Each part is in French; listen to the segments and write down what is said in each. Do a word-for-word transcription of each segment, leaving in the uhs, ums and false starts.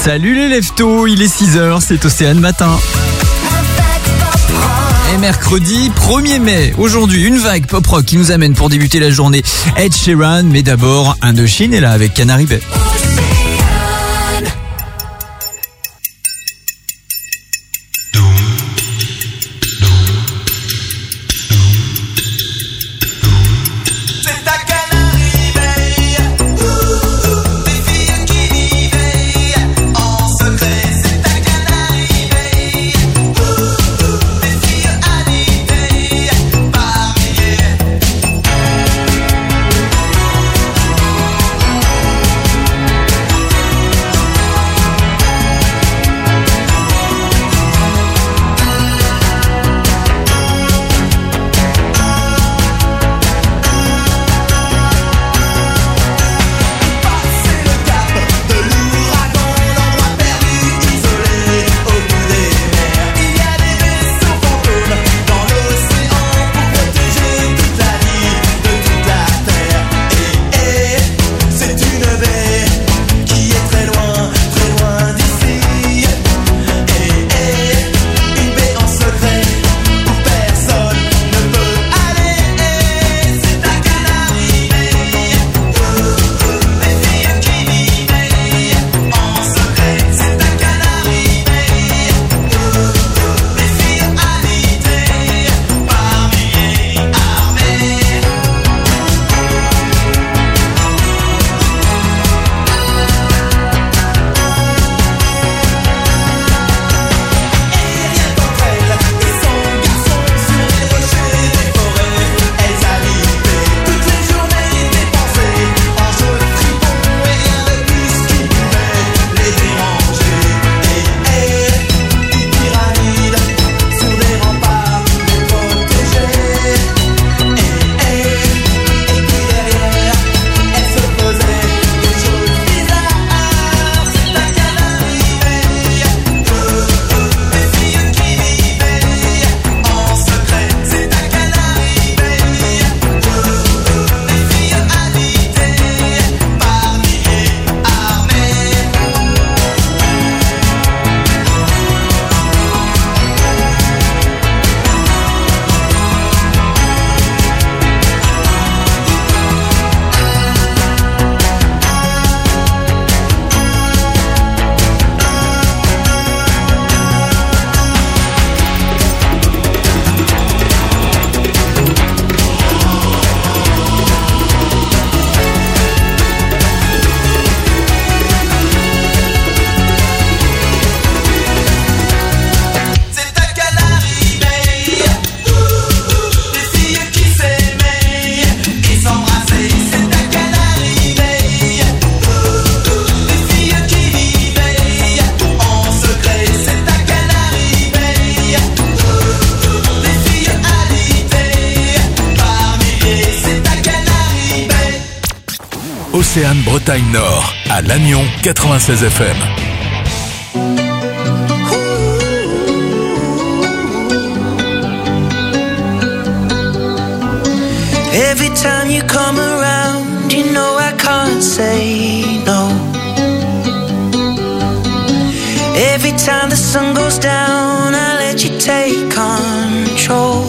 Salut les leftos, il est six heures, c'est Océane Matin. Et mercredi premier mai, aujourd'hui une vague pop-rock qui nous amène pour débuter la journée Ed Sheeran, mais d'abord Indochine est là avec Canary Bay. Océane Bretagne Nord, à Lannion quatre-vingt-seize F M. Every time you come around, you know I can't say no. Every time the sun goes down, I let you take control.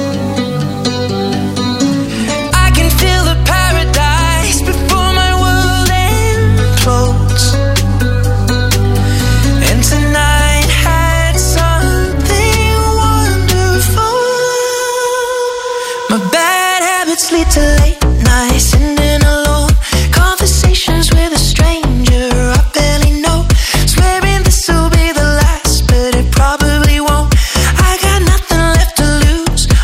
To late nights, sitting alone, conversations with a stranger I barely know, swearing this will be the last, but it probably won't. I got nothing left to lose,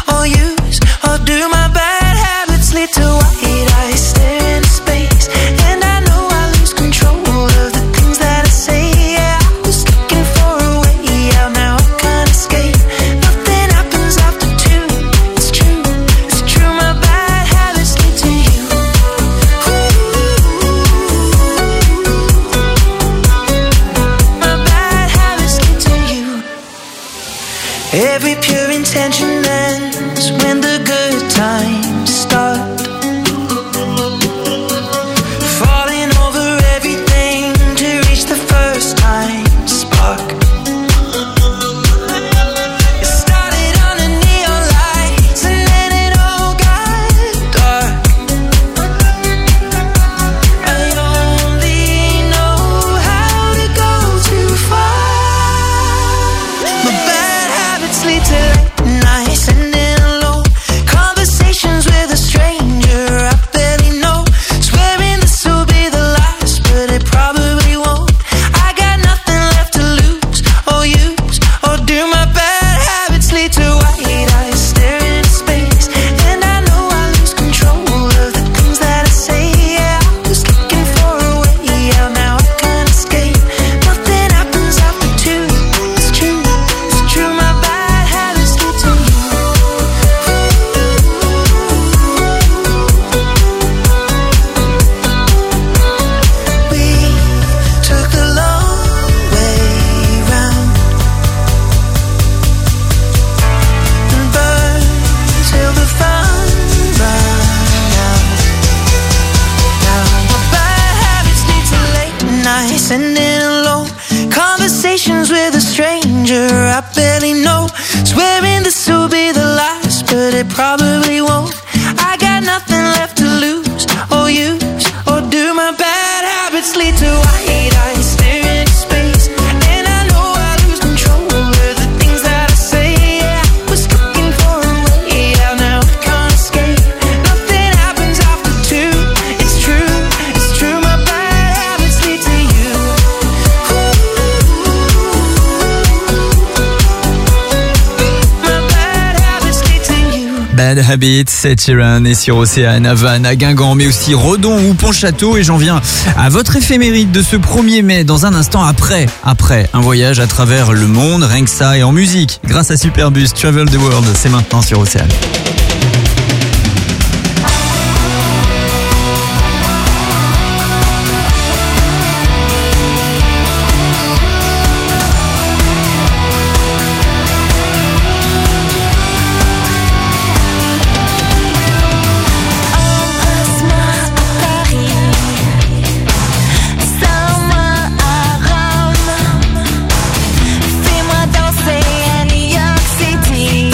probably won't. I got nothing left to lose or use, or do my bad habits lead to white eyes staring into space? And I know I lose control of the things that I say. Yeah, I was looking for a way out, now I can't escape. Nothing happens after two. It's true, it's true. My bad habits lead to you. My bad habits lead to you. Bad Habits, Ed Sheeran et sur Océane, à Vannes, à Guingamp, mais aussi Redon ou Pontchâteau. Et j'en viens à votre éphéméride de ce premier mai, dans un instant après, après un voyage à travers le monde, rien que ça, et en musique, grâce à Superbus, Travel the World, c'est maintenant sur Océane. Fais-moi danser à New York City.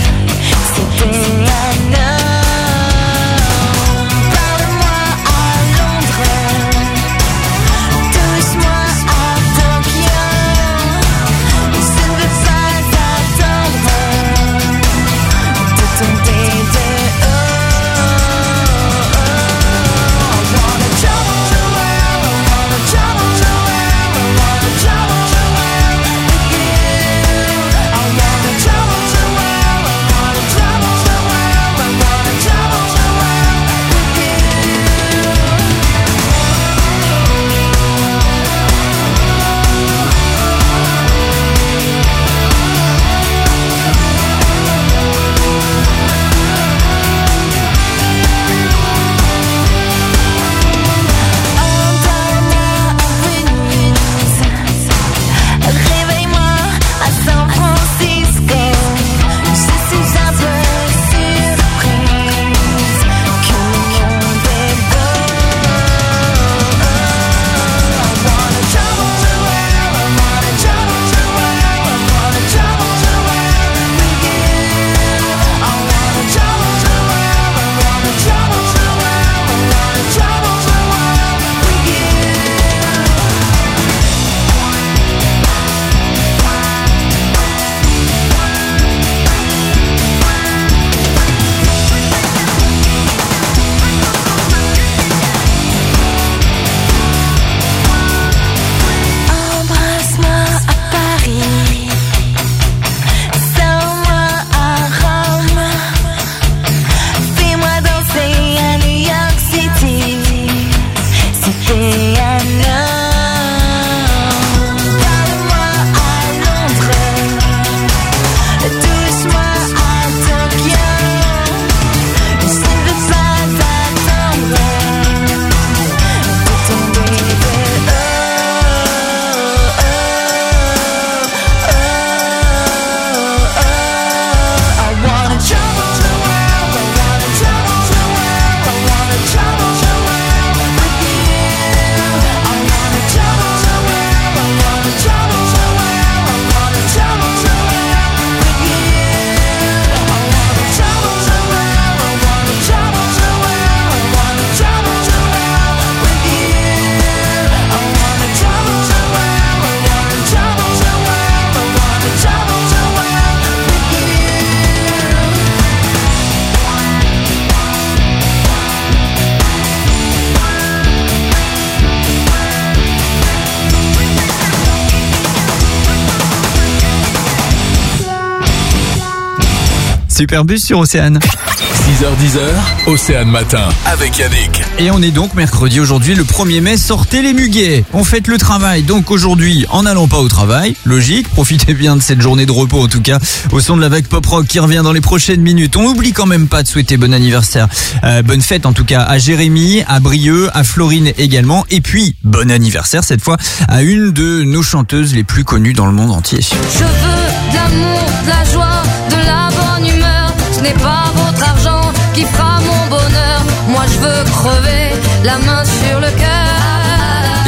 Superbus sur Océane. six heures dix, Océane Matin, avec Yannick. Et on est donc mercredi aujourd'hui, le premier mai, sortez les muguets. On fête le travail, donc aujourd'hui, en n'allant pas au travail, logique, profitez bien de cette journée de repos en tout cas, au son de la vague pop-rock qui revient dans les prochaines minutes. On n'oublie quand même pas de souhaiter bon anniversaire, euh, bonne fête en tout cas à Jérémy, à Brieux, à Florine également, et puis bon anniversaire cette fois à une de nos chanteuses les plus connues dans le monde entier. Je veux de l'amour, de la joie, de la bonne humeur. Ce n'est pas votre argent qui fera mon bonheur. Moi je veux crever la main sur le cœur.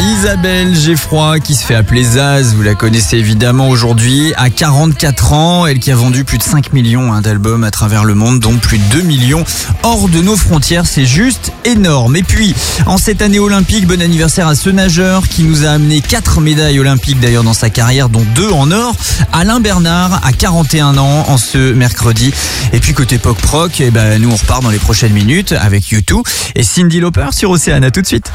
Isabelle Geffroy, qui se fait appeler Zaz, vous la connaissez évidemment aujourd'hui, à quarante-quatre ans, elle qui a vendu plus de cinq millions hein, d'albums à travers le monde, dont plus de deux millions hors de nos frontières, c'est juste énorme. Et puis, en cette année olympique, bon anniversaire à ce nageur qui nous a amené quatre médailles olympiques d'ailleurs dans sa carrière, dont deux en or, Alain Bernard, à quarante et un ans, en ce mercredi. Et puis côté pop rock, eh ben, nous on repart dans les prochaines minutes avec U deux et Cyndi Lauper sur Océane. À tout de suite.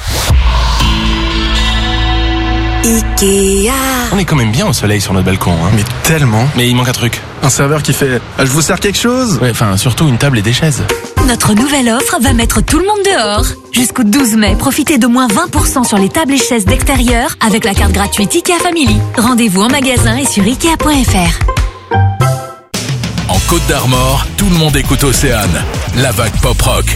Ikea. On est quand même bien au soleil sur notre balcon, hein. Mais tellement. Mais il manque un truc. Un serveur qui fait ah, je vous sers quelque chose. Ouais, enfin surtout une table et des chaises. Notre nouvelle offre va mettre tout le monde dehors. Jusqu'au douze mai, profitez de moins vingt pour cent sur les tables et chaises d'extérieur avec la carte gratuite Ikea Family. Rendez-vous en magasin et sur ikea point f r. En Côte d'Armor, tout le monde écoute Océane, la vague pop rock.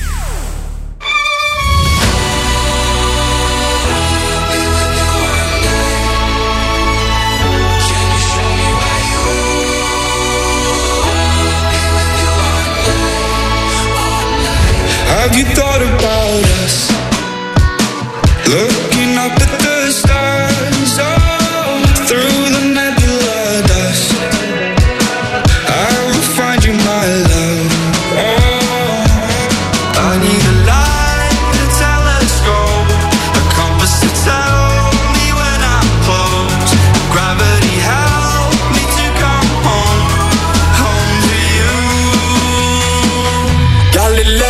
Have you thought about us? Looking up at the stars, oh, through the nebula dust. I will find you, my love. Oh, I need a light, a telescope, a compass to tell me when I'm close. Gravity help me to come home, home to you. Galileo.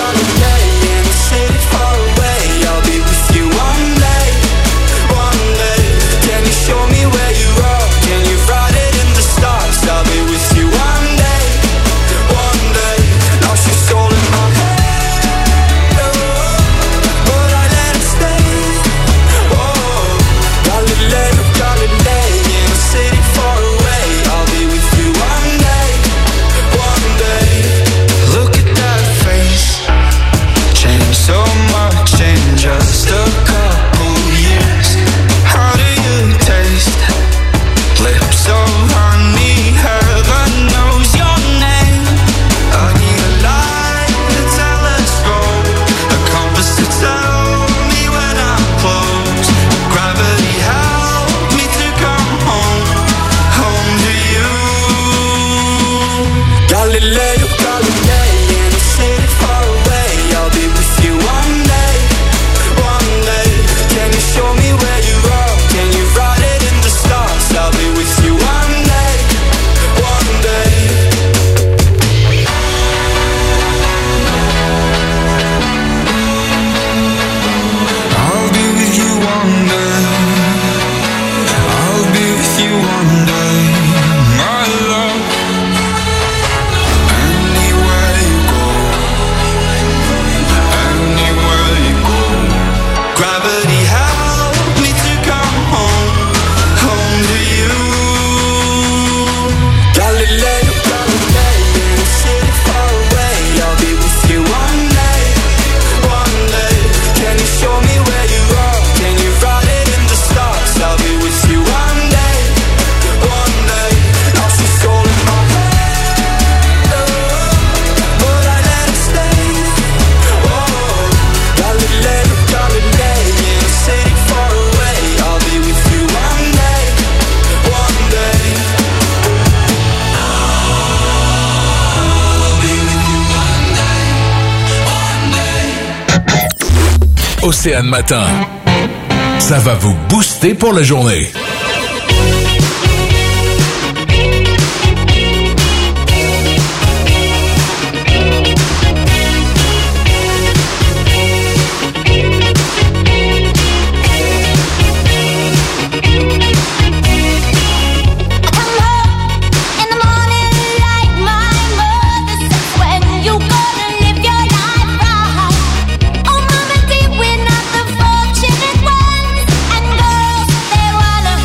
Océane Matin, ça va vous booster pour la journée. Wanna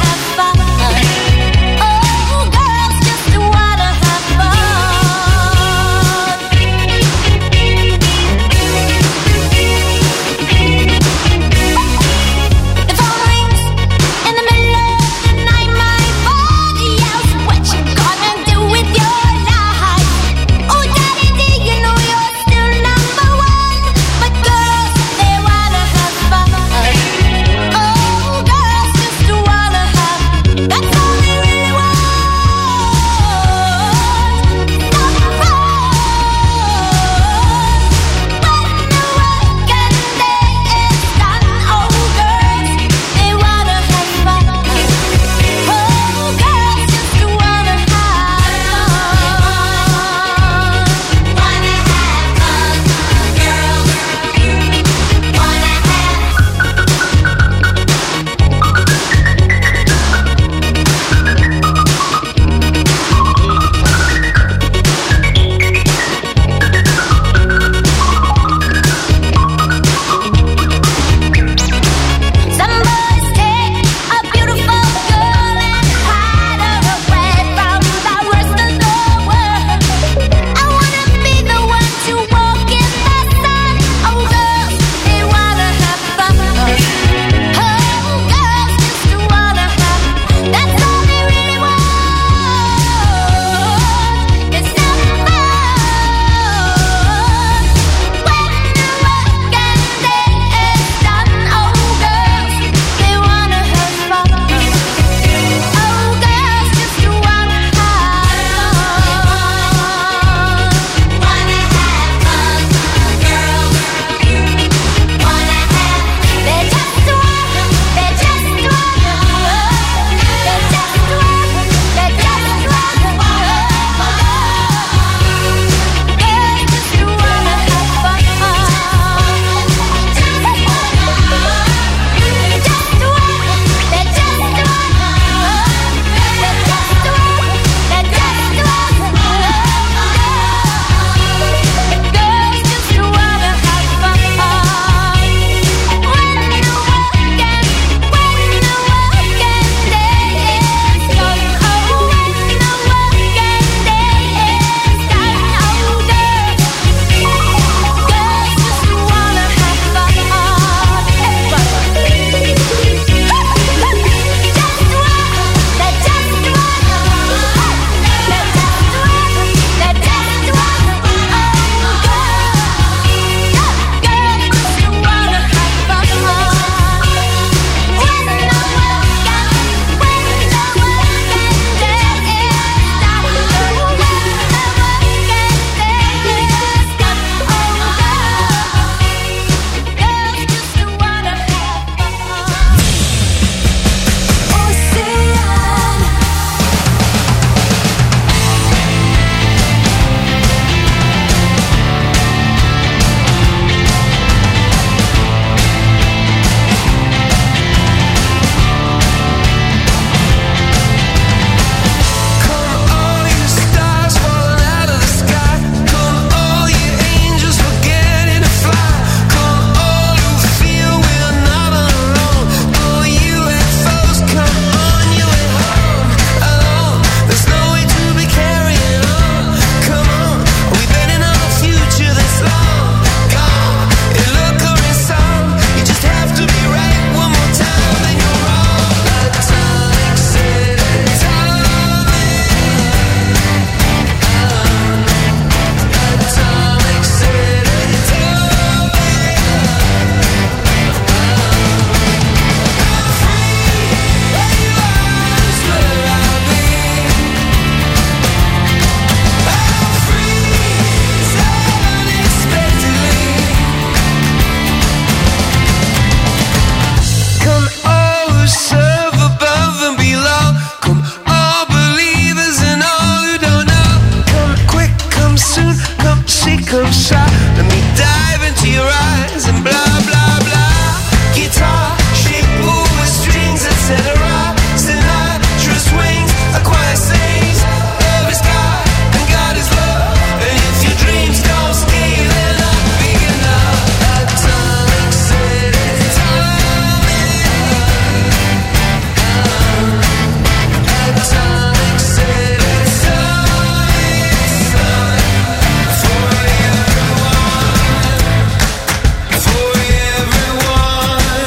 Let me dive into your eyes and blah blah blah. Guitar, shape, with strings, et cetera. Sinatra swings, a choir sings. Love is God and God is love. And if your dreams don't stay, they're not big enough. Atomic City, Atomic City, Sonic Sun. For everyone, for everyone.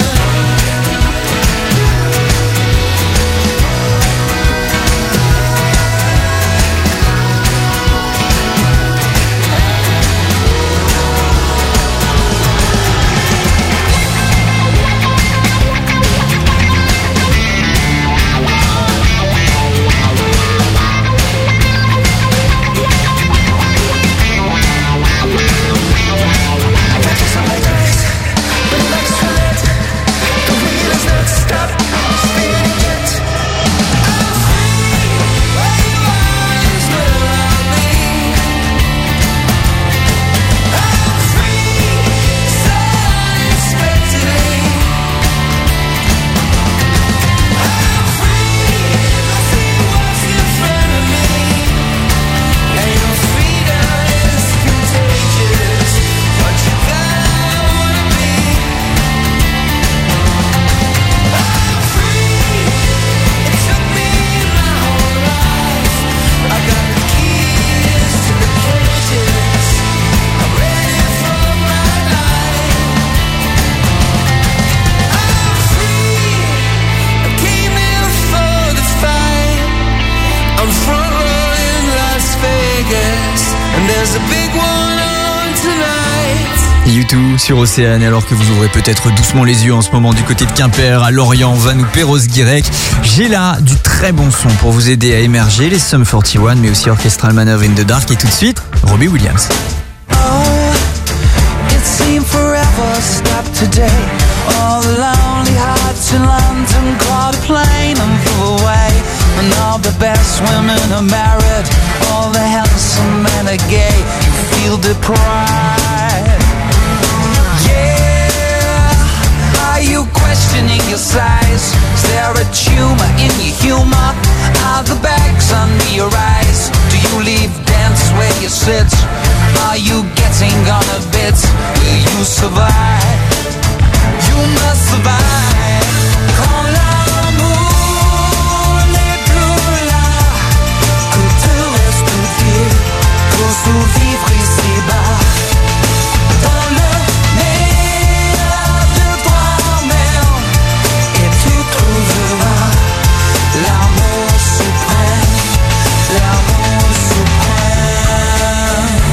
U deux sur Océane, alors que vous ouvrez peut-être doucement les yeux en ce moment du côté de Quimper, à Lorient, Vannes ou Perros-Guirec. J'ai là du très bon son pour vous aider à émerger, les Sum quarante et un, mais aussi Orchestral Manoeuvre in the Dark. Et tout de suite, Robbie Williams. Oh, it seemed forever stopped today. All the lonely hearts in London caught a plane and flew away. And all the best women are married, all the handsome men are gay. You feel deprived. Yeah, are you questioning your size? Is there a tumor in your humor? Are the bags under your eyes? Do you leave dance where you sit? Are you getting on a bit? Will you survive? You must survive. Quand l'amour n'est plus là, que te reste-t-il pour survivre ici-bas? Dans le meilleur de toi-même, et tu trouveras l'amour suprême, l'amour suprême.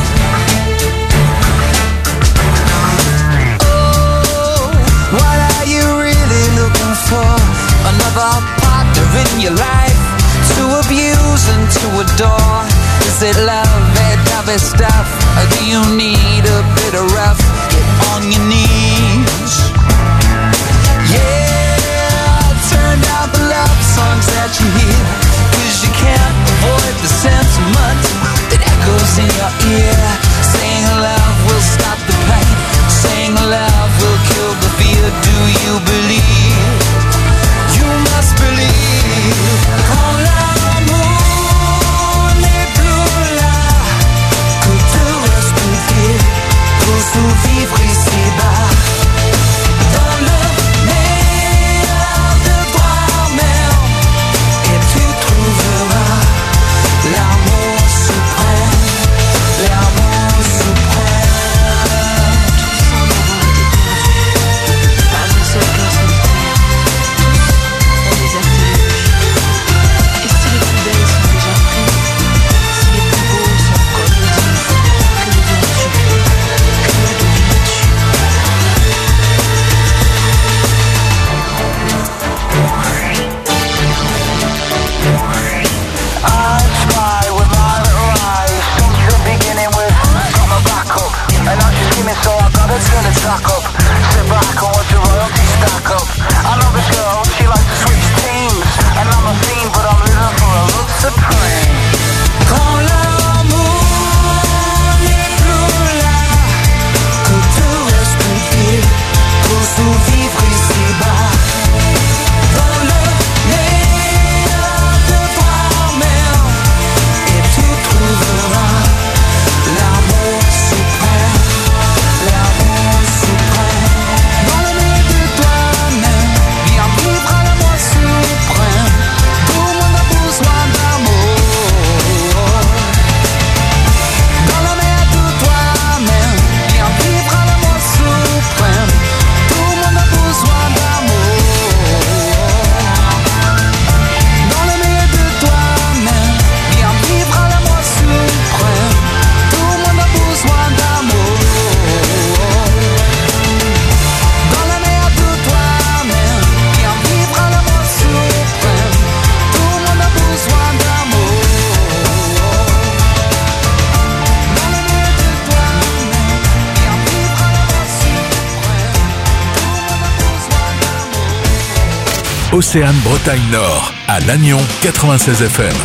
Oh, what are you really looking for? Another partner in your life to abuse and to adore? Is it love, that type of stuff? Or do you need a bit of rough? Get on your knees. Yeah, turn down the love songs that you hear, 'cause you can't avoid the sentiment that echoes in your ear. Saying love will stop the pain, saying love will kill the fear. Do you believe? You must believe. Quand l'amour n'est plus là, que te reste-t-il pour survivre ici-bas? Dans le meilleur de toi-même, et tu trouveras l'amour suprême, l'amour suprême. Sans avoir été perdu, pas un seul cœur sur terre. On les a télévisés. Et si les plus belles sont déjà prises, si les plus beaux sont comme le disent, que deviens-tu? Que deviens-tu? Océane Bretagne Nord, à Lannion quatre-vingt-seize F M.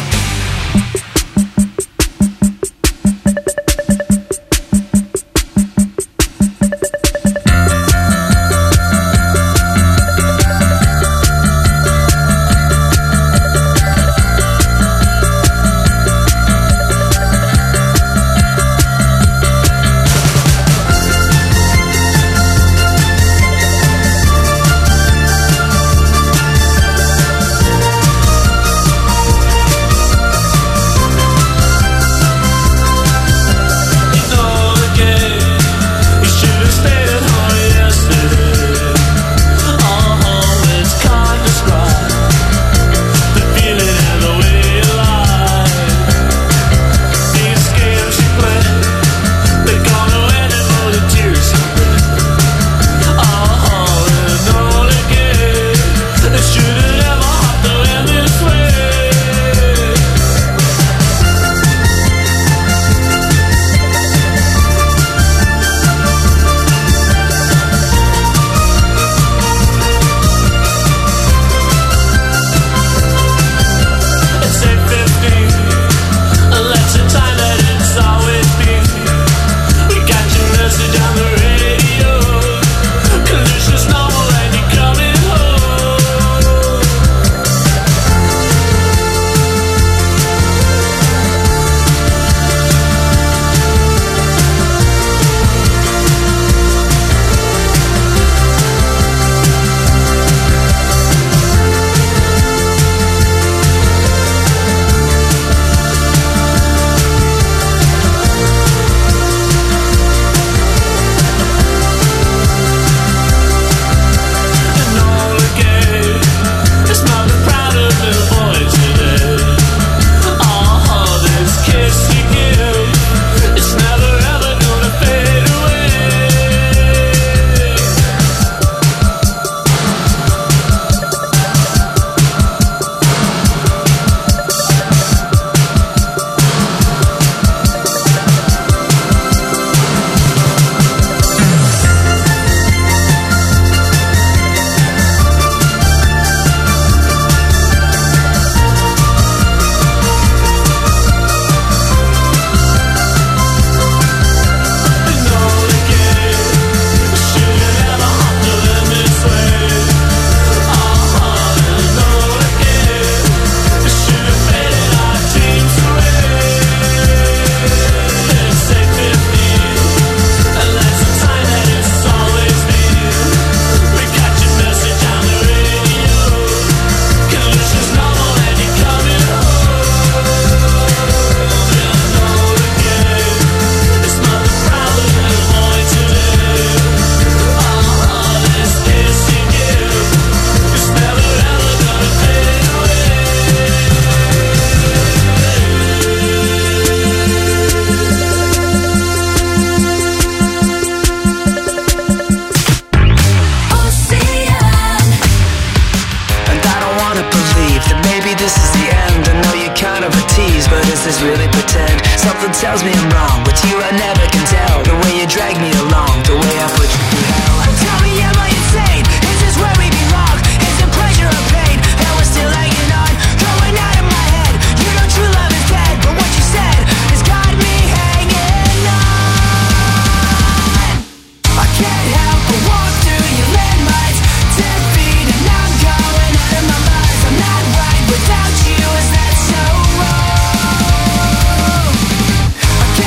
Without you, is that so wrong? I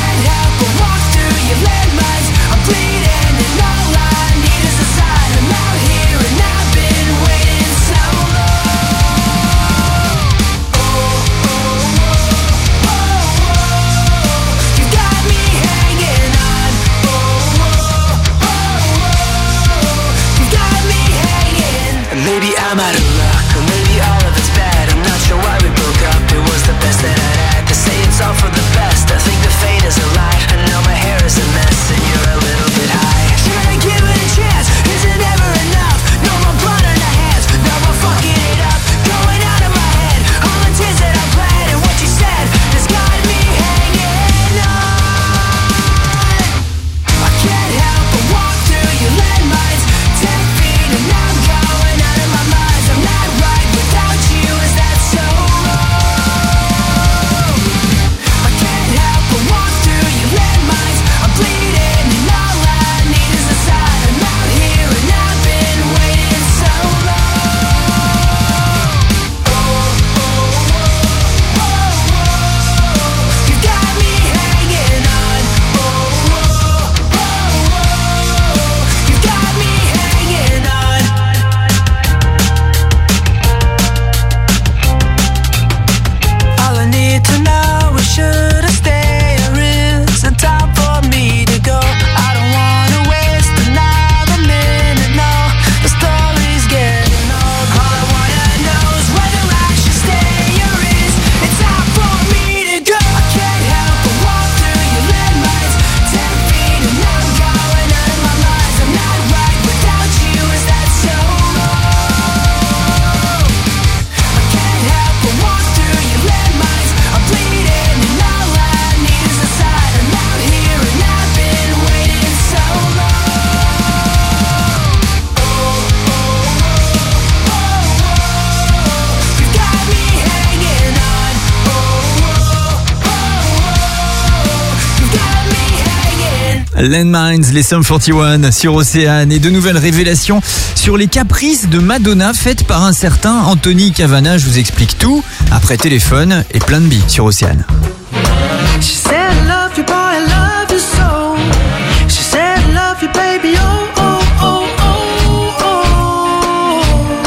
Landmines, les Sum forty one sur Océane et de nouvelles révélations sur les caprices de Madonna faites par un certain Anthony Cavana. Je vous explique tout après téléphone et plein de billes sur Océane. She said I love you boy, I love you so. She said I love you baby, oh, oh, oh, oh, oh.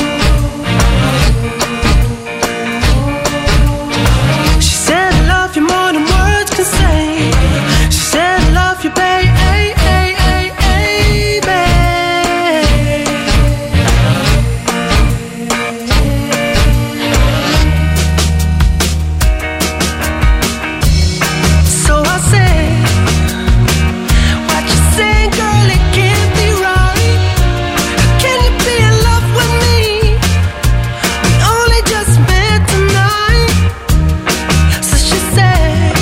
She said I love you more than words can say. She said I love you baby, ay, ay, ay, ay, babe. So I say, what you say, girl, it can't be right. Can you be in love with me? We only just met tonight. So she said,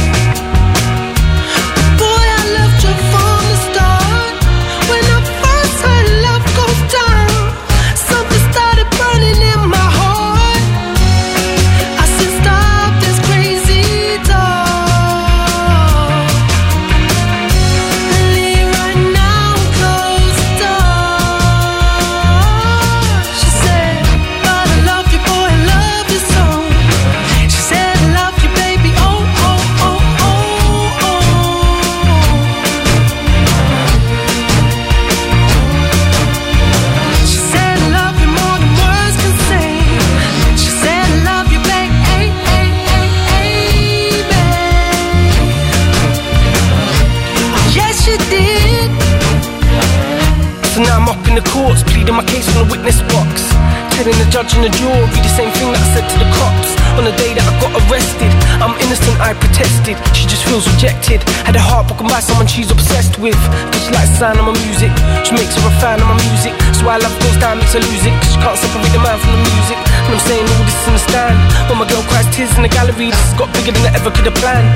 boy, I loved you from the start. When I first heard love goes down, something started burning in my heart. I said, stop this crazy talk. Leave right now, close the door. She said, but I love you, boy, I love you so. She said, I love you, baby, oh, oh, oh, oh, oh. She said, I love you more than words can say. She said, I love you, babe, ay, ay, ay, ay, babe. Yes, she did. So now I'm up in the courts, pleading my case from the witness box. Telling the judge and the jury the same thing that I said to the cops. On the day that I got arrested, I'm innocent, I protested. She just feels rejected. Had her heart broken by someone she's obsessed with. Cause she likes the sound of my music, she makes her a fan of my music. So why love goes down, makes her lose it. Cause she can't separate the man from the music. And I'm saying all this in the stand. When my girl cries tears in the gallery, this has got bigger than I ever could have planned.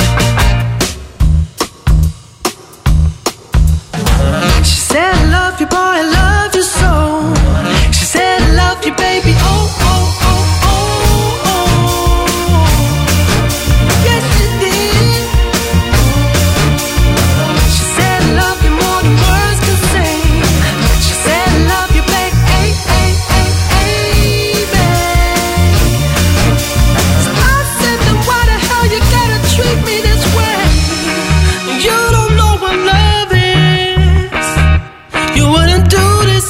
She said, I love you, boy, I love you so. She said, I love you, baby, oh, oh, oh, oh, oh. Yes, she did. She said, I love you more than words can say. She said, I love you, babe, ay, ay, ay, ay, babe. So I said, then why the hell you gotta treat me this way? You don't know what love is. You wouldn't do this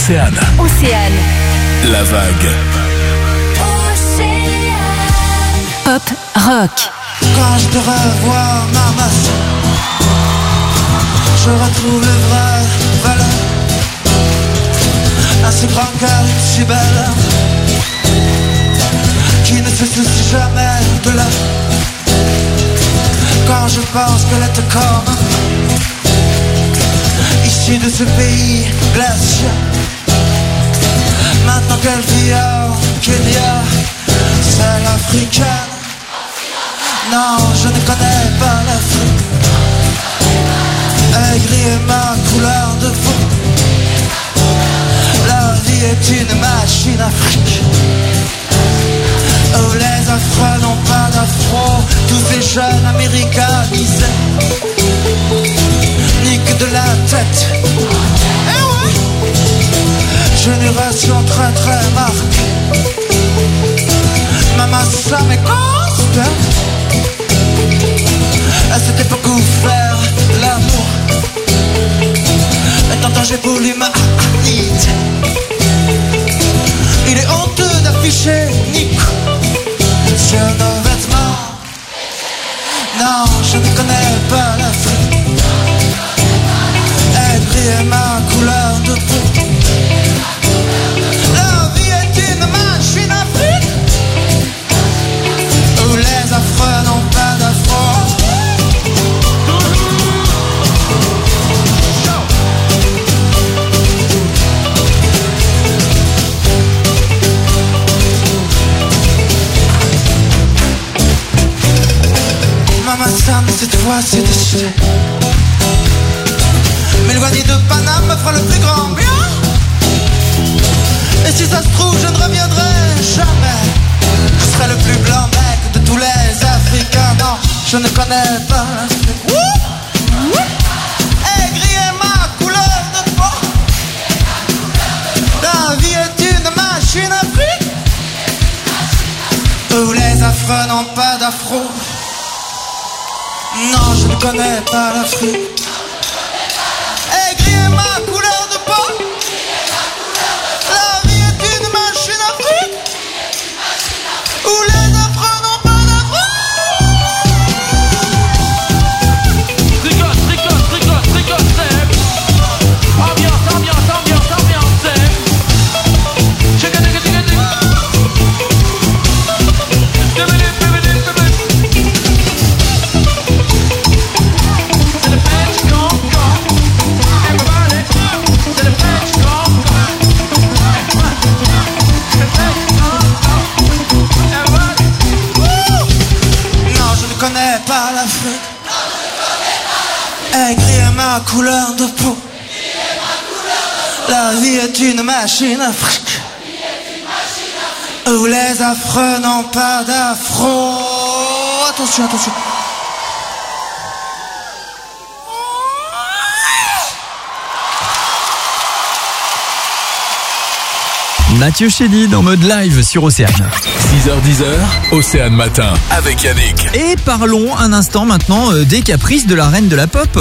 Océane. Océane. La vague. Pop, rock. Quand je te revois, maman, je retrouve le vrai valeur. Un si grand cœur, une si belle, qui ne se soucie jamais de l'heure. Quand je pense qu'elle est comme issue de ce pays glacial, maintenant qu'elle vit au Kenya, c'est l'africaine. Non, je ne connais pas l'Afrique. Aigri est ma couleur de peau. La vie est une machine afrique où les affreux n'ont pas d'afro. Tous ces jeunes américanisés niquent de la tête. Eh ouais. Génération très très marquée. Maman, ça m'écoste. À cette époque où faire l'amour est en danger pour l'humanité. Il est honteux d'afficher Nico sur nos vêtements. Non, je ne connais pas l'Afrique. Aigri est ma couleur de peau. La vie est une machine afrique où les affreux n'ont pas d'afro. Maman Sam, cette fois c'est décidé. M'éloigner de Paname me fera le plus grand bien. Et si ça se trouve, je ne reviendrai jamais. Je serai le plus blanc mec de tous les Africains. Non, je ne connais pas l'Afrique. Aigri est ma couleur de peau. La vie est une machine afrique où les affreux n'ont pas d'afro. Non, je ne connais pas l'Afrique. Aigri est ma couleur de peau. La vie est une machine afrique où les affreux n'ont pas d'afro. Tricote, tricote, tricote, tricote, c'est ambiance, ambiance, ambiance, ambiance, c'est chicken, chicken, chicken, chicken. Je ne connais pas l'Afrique. Aigri est ma couleur de peau. La vie est une machine afrique où les affreux n'ont pas d'afro. Attention, attention. Mathieu Chédid en mode live sur Océane. six heures dix, Océane Matin avec Yannick. Et parlons un instant maintenant euh, des caprices de la reine de la pop.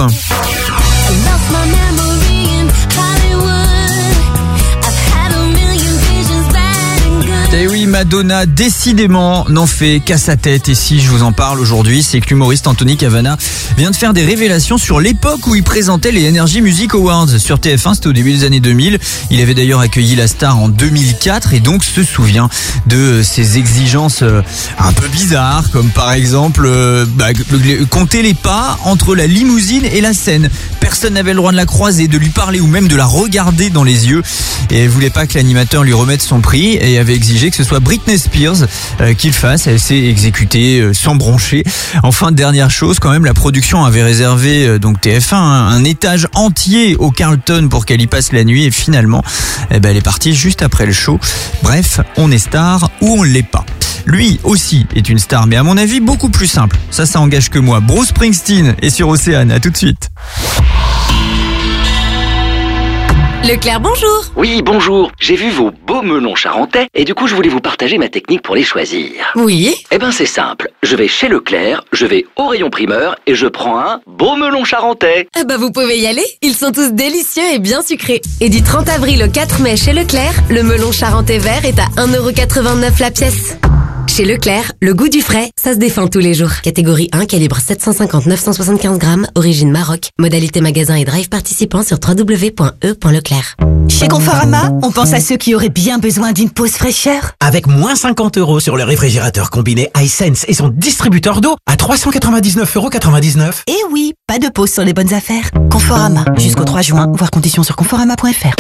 Et oui, Madonna, décidément, n'en fait qu'à sa tête. Et si je vous en parle aujourd'hui, c'est que l'humoriste Anthony Cavana vient de faire des révélations sur l'époque où il présentait les Energy Music Awards sur T F un. C'était au début des années deux mille. Il avait d'ailleurs accueilli la star en deux mille quatre et donc se souvient de ses exigences un peu bizarres, comme par exemple bah, compter les pas entre la limousine et la scène. Personne n'avait le droit de la croiser, de lui parler ou même de la regarder dans les yeux. Et elle voulait pas que l'animateur lui remette son prix et avait exigé que ce soit Britney Spears euh, qu'il fasse. Elle s'est exécutée euh, sans broncher. Enfin, dernière chose, quand même, la production avait réservé euh, donc T F un un, un étage entier au Carlton pour qu'elle y passe la nuit et finalement, eh ben, elle est partie juste après le show. Bref, on est star ou on l'est pas. Lui aussi est une star, mais à mon avis beaucoup plus simple. Ça, ça engage que moi. Bruce Springsteen est sur Océane. À tout de suite. Leclerc, bonjour. Oui, bonjour. J'ai vu vos beaux melons charentais et du coup, je voulais vous partager ma technique pour les choisir. Oui. Eh ben, c'est simple. Je vais chez Leclerc, je vais au rayon primeur et je prends un beau melon charentais. Ah bah vous pouvez y aller. Ils sont tous délicieux et bien sucrés. Et du trente avril au quatre mai chez Leclerc, le melon charentais vert est à un euro quatre-vingt-neuf la pièce. Chez Leclerc, le goût du frais, ça se défend tous les jours. Catégorie un, calibre sept cent cinquante à neuf cent soixante-quinze grammes, origine Maroc. Modalité magasin et drive participant sur w w w point e point leclerc. Chez Conforama, on pense à ceux qui auraient bien besoin d'une pause fraîcheur. Avec moins cinquante euros sur le réfrigérateur combiné iSense et son distributeur d'eau à trois cent quatre-vingt-dix-neuf euros quatre-vingt-dix-neuf. Et oui, pas de pause sur les bonnes affaires. Conforama, jusqu'au trois juin, voir conditions sur conforama point f r.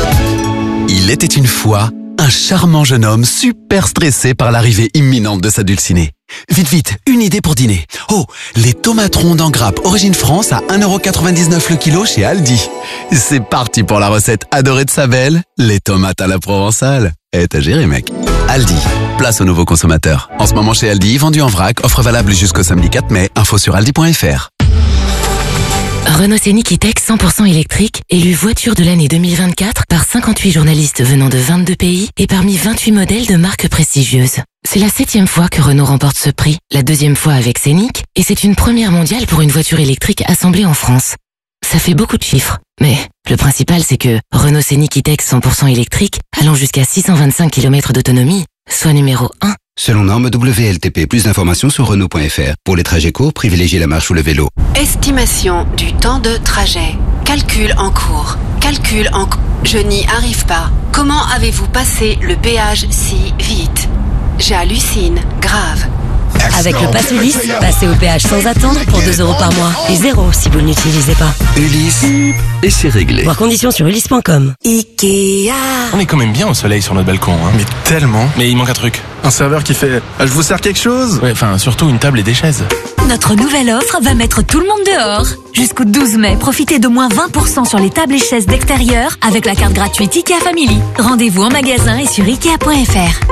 Il était une fois un charmant jeune homme super stressé par l'arrivée imminente de sa dulcinée. Vite, vite, une idée pour dîner. Oh, les tomates rondes en grappe origine France à un euro quatre-vingt-dix-neuf le kilo chez Aldi. C'est parti pour la recette adorée de sa belle, les tomates à la provençale. Eh, t'as géré, mec. Aldi, place aux nouveaux consommateurs. En ce moment chez Aldi, vendu en vrac, offre valable jusqu'au samedi quatre mai. Info sur aldi point f r. Renault Scénic E-Tech cent pour cent électrique, élu voiture de l'année deux mille vingt-quatre par cinquante-huit journalistes venant de vingt-deux pays et parmi vingt-huit modèles de marques prestigieuses. C'est la septième fois que Renault remporte ce prix, la deuxième fois avec Scénic, et c'est une première mondiale pour une voiture électrique assemblée en France. Ça fait beaucoup de chiffres, mais le principal c'est que Renault Scénic E-Tech cent pour cent électrique, allant jusqu'à six cent vingt-cinq kilomètres d'autonomie, soit numéro un. Selon norme W L T P, plus d'informations sur Renault point f r. Pour les trajets courts, privilégiez la marche ou le vélo. Estimation du temps de trajet. Calcul en cours. Calcul en cours. Je n'y arrive pas. Comment avez-vous passé le péage si vite? J'hallucine. Grave. Avec le Pass Ulysse, passez au péage sans attendre pour deux euros par mois. Et zéro si vous ne l'utilisez pas. Ulysse, et c'est réglé. Voir conditions sur ulysse point com. Ikea. On est quand même bien au soleil sur notre balcon, hein. Mais tellement. Mais il manque un truc. Un serveur qui fait ah, je vous sers quelque chose? Ouais, enfin, surtout une table et des chaises. Notre nouvelle offre va mettre tout le monde dehors. Jusqu'au douze mai, profitez de moins vingt pour cent sur les tables et chaises d'extérieur avec la carte gratuite IKEA Family. Rendez-vous en magasin et sur ikea point f r.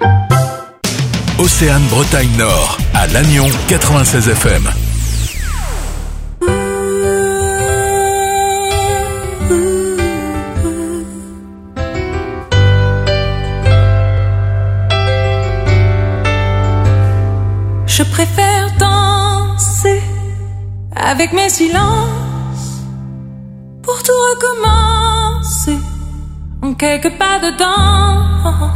Océane Bretagne Nord, à Lannion quatre-vingt-seize F M. Je préfère danser avec mes silences pour tout recommencer en quelques pas dedans.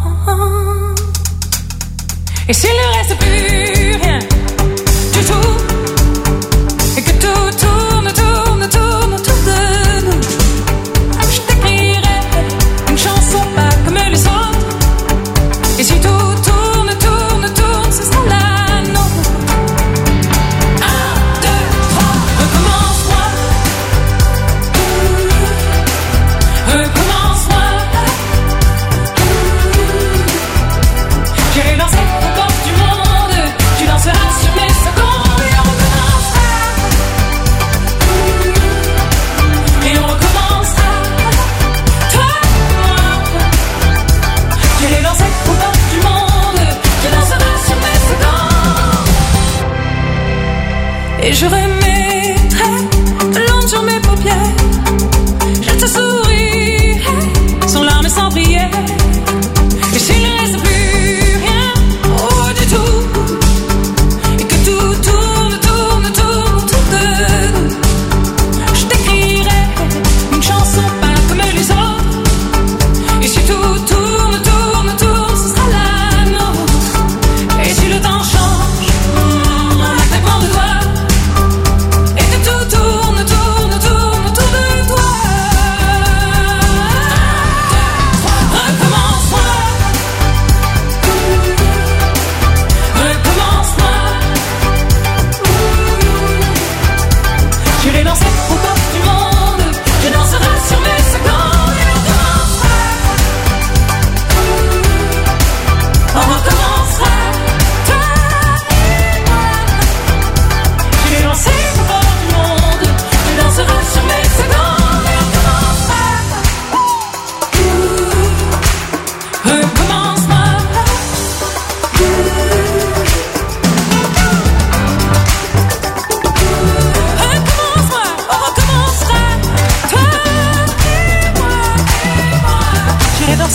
Et s'il ne reste plus rien du tout, et que tout tourne, tourne, tourne autour de nous, je t'écrirai une chanson pas comme les autres. Et si tout tourne, tourne, tourne, ce sera la nôtre. Un, deux, trois, recommence-moi. Recommence-moi. J'irai danser au bord du monde, tu danseras.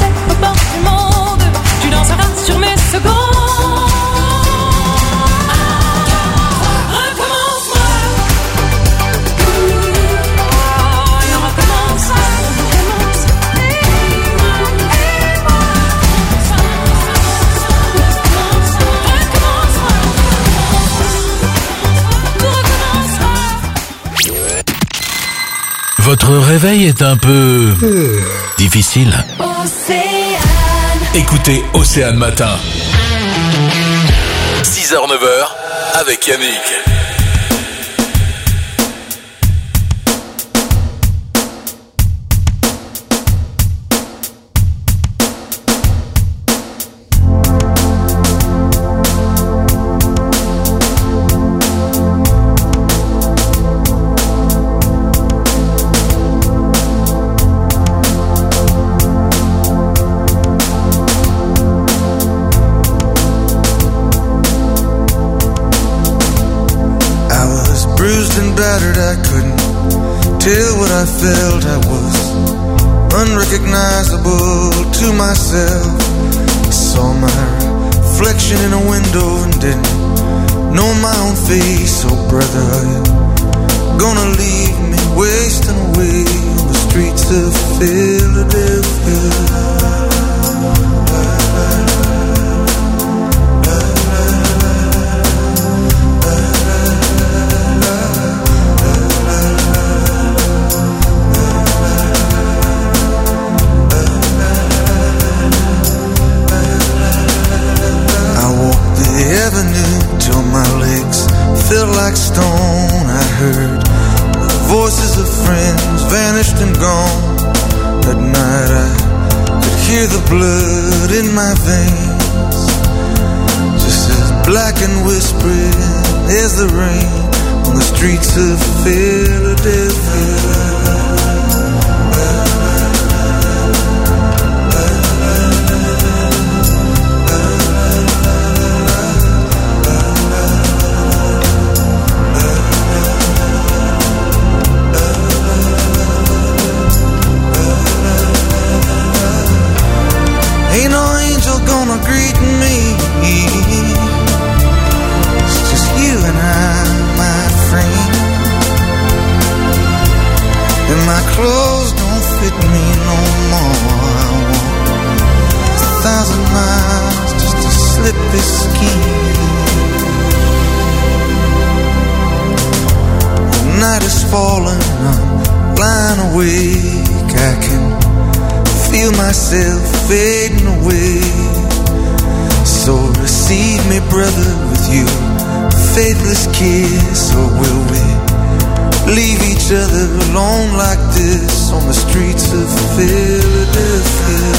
au bord du monde, tu danseras sur mes secondes. Votre réveil est un peu difficile. Océane. Écoutez Océane Matin. six heures neuf heures avec Yannick. Battered, I couldn't tell what I felt. I was unrecognizable to myself. I saw my reflection in a window and didn't know my own face. Oh brother, are you gonna leave me wasting away on the streets of Philadelphia? Till my legs felt like stone. I heard the voices of friends vanished and gone. At night I could hear the blood in my veins, just as black and whispering as the rain on the streets of Philadelphia. Ain't no angel gonna greet me. It's just you and I, my friend. And my clothes don't fit me no more. I walk a thousand miles just to slip this skin. The night is falling, I'm lying awake. I can feel myself fading away. So receive me, brother, with you faithless kiss. Or will we leave each other alone like this on the streets of Philadelphia?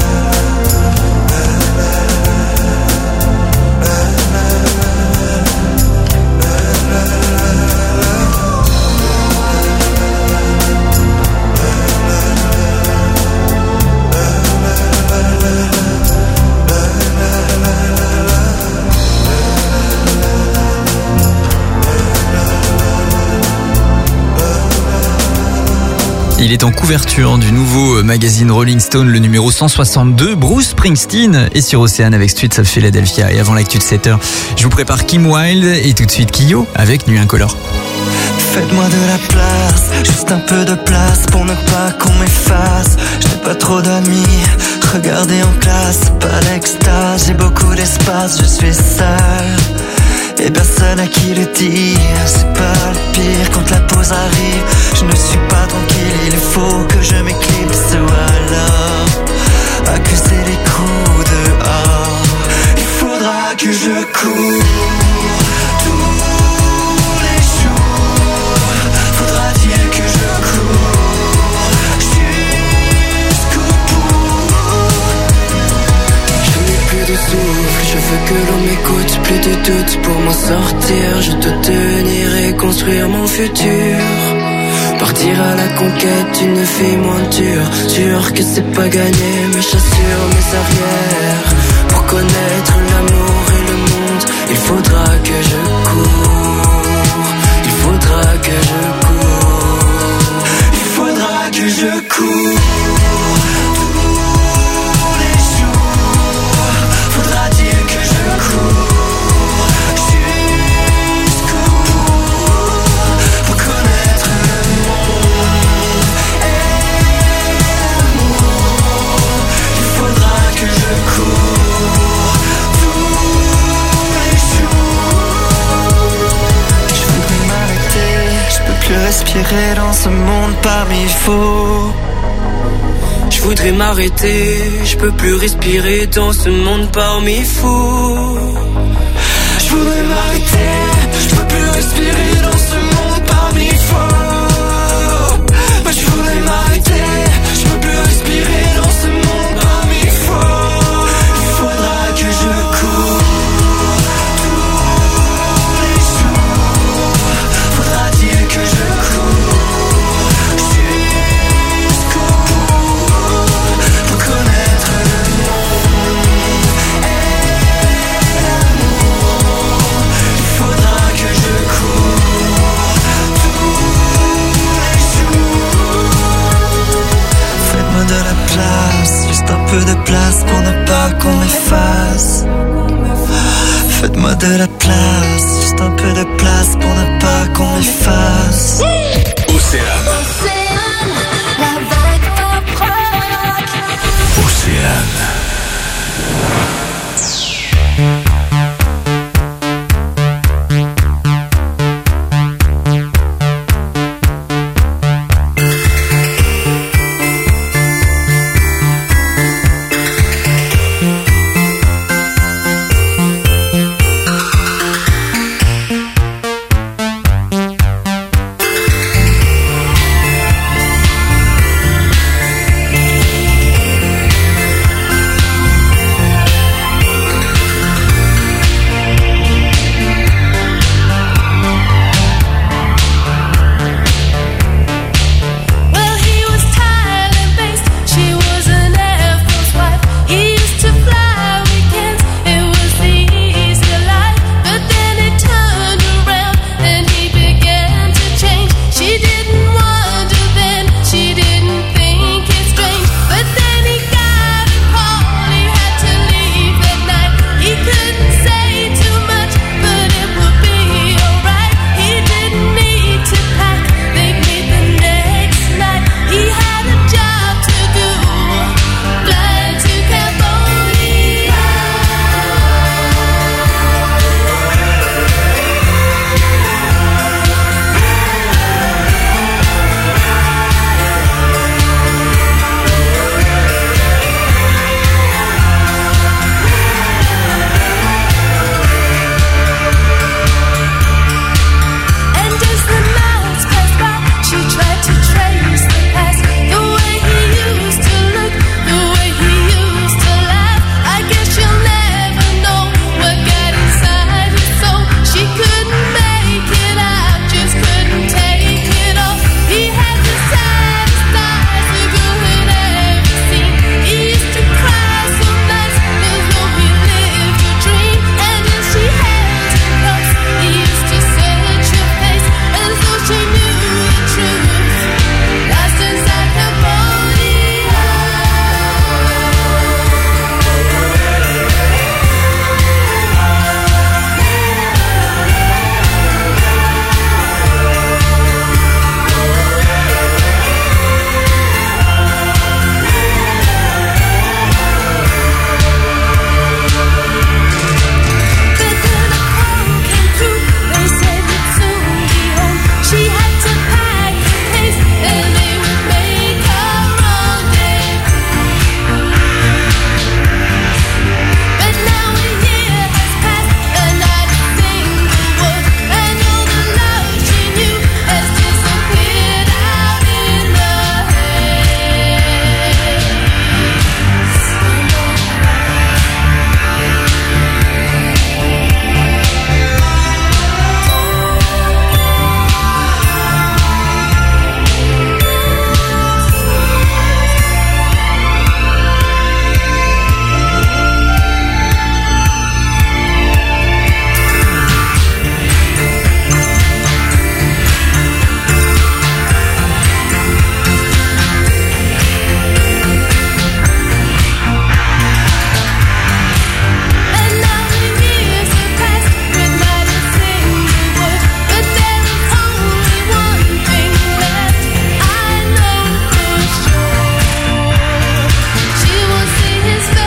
Il est en couverture du nouveau magazine Rolling Stone, le numéro cent soixante-deux. Bruce Springsteen est sur Océane avec Streets of Philadelphia. Et avant l'actu de sept heures, je vous prépare Kim Wilde et tout de suite Kyo avec Nuit Incolore. Faites-moi de la place, juste un peu de place pour ne pas qu'on m'efface. Je n'ai pas trop d'amis, regardez en classe, pas l'extase. J'ai beaucoup d'espace, je suis seul et personne à qui le dire. C'est pas le pire quand la pause arrive. Je ne suis pas tranquille, il faut que je m'éclipse ou alors accuser les coups dehors. Il faudra que je cours tous les jours. Faudra-t-il que je cours jusqu'au bout? Je n'ai plus de souffle, je veux que l'on m'écoute. Plus de doutes pour m'en sortir. Je dois tenir et construire mon futur. Partir à la conquête d'une vie moins dure. Sûr que c'est pas gagné, mes chassures, mes arrières. Pour connaître l'amour et le monde, il faudra que je cours. Il faudra que je cours. Il faudra que je cours tous respirer dans ce monde parmi faux. Je voudrais m'arrêter, je peux plus respirer dans ce monde parmi fous. Je voudrais m'arrêter, je peux plus respirer dans ce monde parmi faux. Moi je voudrais m'arrêter, je peux plus respirer dans ce monde parmi faux. Il faudra que je cours tous les jours. Faudra-t-il que je cours jusqu'au bout pour connaître le monde et l'amour. Il faudra que je cours tous les jours. Faites-moi de la place, juste un peu de place pour ne pas qu'on m'efface. Faites-moi de la place, juste un peu de place pour ne pas qu'on m'efface. Océane.